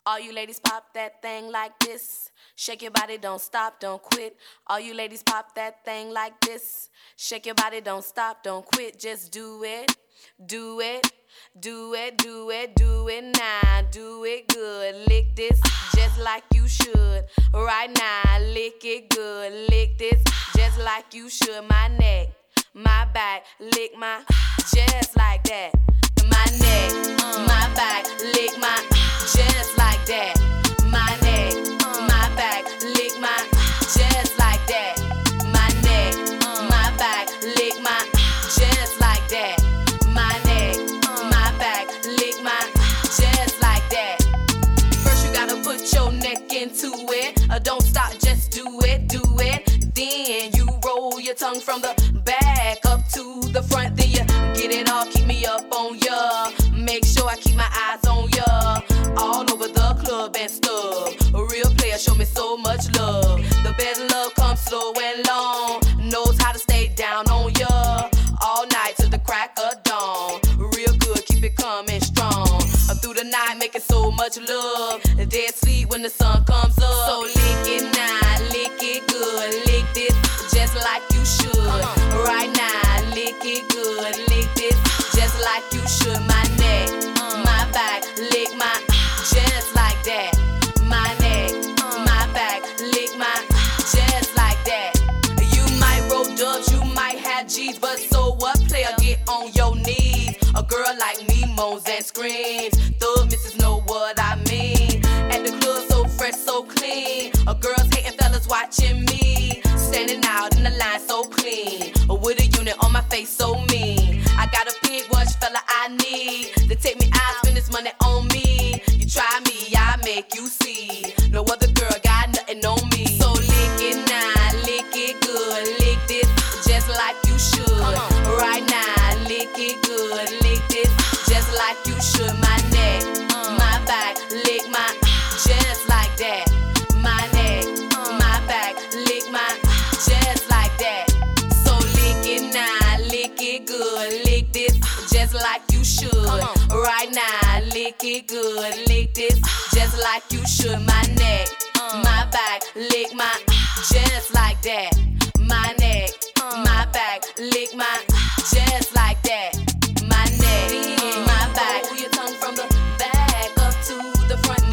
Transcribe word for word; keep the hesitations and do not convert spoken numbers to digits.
All you ladies pop that thing like this. Shake your body, don't stop, don't quit. All you ladies pop that thing like this. Shake your body, don't stop, don't quit. Just do it, do it, do it, do it, do it now. Do it good, lick this just like you should. Right now, lick it good, lick this just like you should. My neck, my back, lick my just like that. My neck, my back, lick my just like that. My neck, my back, lick my just like that. My neck, my back, lick my just like that. My neck, my back, lick my just like that. First you gotta put your neck into it. Uh, don't stop, just do it, do it. Then you roll your tongue from the back up to the front. Then you get it all, keep me up on ya. Make sure I keep my eyes on ya. All over the club and stuff. A real player show me so much love. The best love comes slow and long. Knows how to stay down on ya. All night till the crack of dawn. Real good, keep it coming strong. Through the night making so much love. Dead sleep when the sun comes up. So lick it now, lick it good. Lick this just like you should. Right now, lick it good. Lick this just like you should. My neck, my back, lick my just like that. My neck, my back, lick my just like that. You might roll dubs, you might have G's, but so what? Player, get on your knees. A girl like me moans and screams. Thug missus know what I mean. At the club so fresh, so clean. A girl's hating fellas watching me. Standing out in the line so clean. With a unit on my face so mean. I got a big watch fella I need. To take me out, spend this money on me. You try me, I make you see. No other girl got nothing on me. So lick it now, lick it good. Lick this just like you should. Right now, lick it good. Lick this just like you should. My neck, my back, lick my just like that. My neck, my back, lick my just like that. So lick it now, lick it good. Lick this just like you should. Right now, lick it good. Lick this just like you should. My neck, my back, lick my just like that. My neck, my back, lick my just like that. My neck, my back, pull your tongue from the back up to the front.